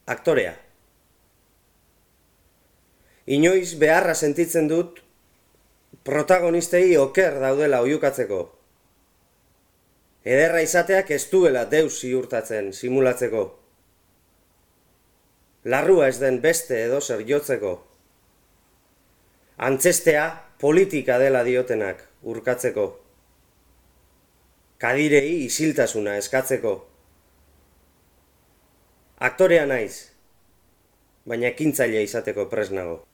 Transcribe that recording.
Aktorea. Inoiz beharra sentitzen dut protagonistei oker daudela oihukatzeko. Ederra izateak ez duela deus ziurtatzen simulatzeko. Larrua ez den beste edozer jotzeko. Antzestea politika dela diotenak urkatzeko. Kadirei isiltasuna eskatzeko. Aktorea naiz, baina ekintzaile izateko prest nago.